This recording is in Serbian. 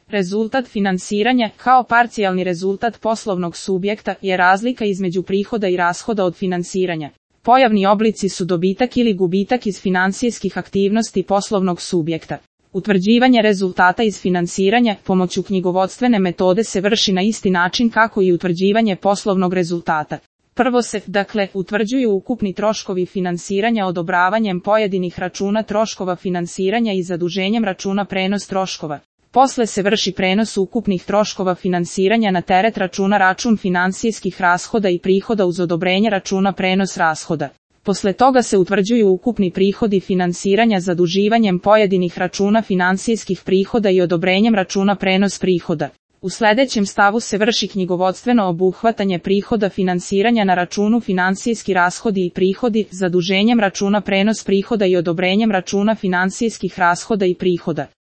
Rezultat finansiranja, kao parcijalni rezultat poslovnog subjekta, je razlika između prihoda i rashoda od finansiranja. Pojavni oblici su dobitak ili gubitak iz financijskih aktivnosti poslovnog subjekta. Utvrđivanje rezultata iz finansiranja pomoću knjigovodstvene metode se vrši na isti način kako i utvrđivanje poslovnog rezultata. Prvo se, utvrđuju ukupni troškovi finansiranja odobravanjem pojedinih računa troškova finansiranja i zaduženjem računa prenos troškova. Posle se vrši prenos ukupnih troškova finansiranja na teret račun financijskih rashoda i prihoda uz odobrenje računa prenos rashoda. Posle toga se utvrđuju ukupni prihodi finansiranja zaduživanjem pojedinih računa financijskih prihoda i odobrenjem računa prenos prihoda. U sledećem stavu se vrši knjigovodstveno obuhvatanje prihoda finansiranja na računu financijski rashodi i prihodi, zaduženjem računa prenos prihoda i odobrenjem računa financijskih rashoda i prihoda.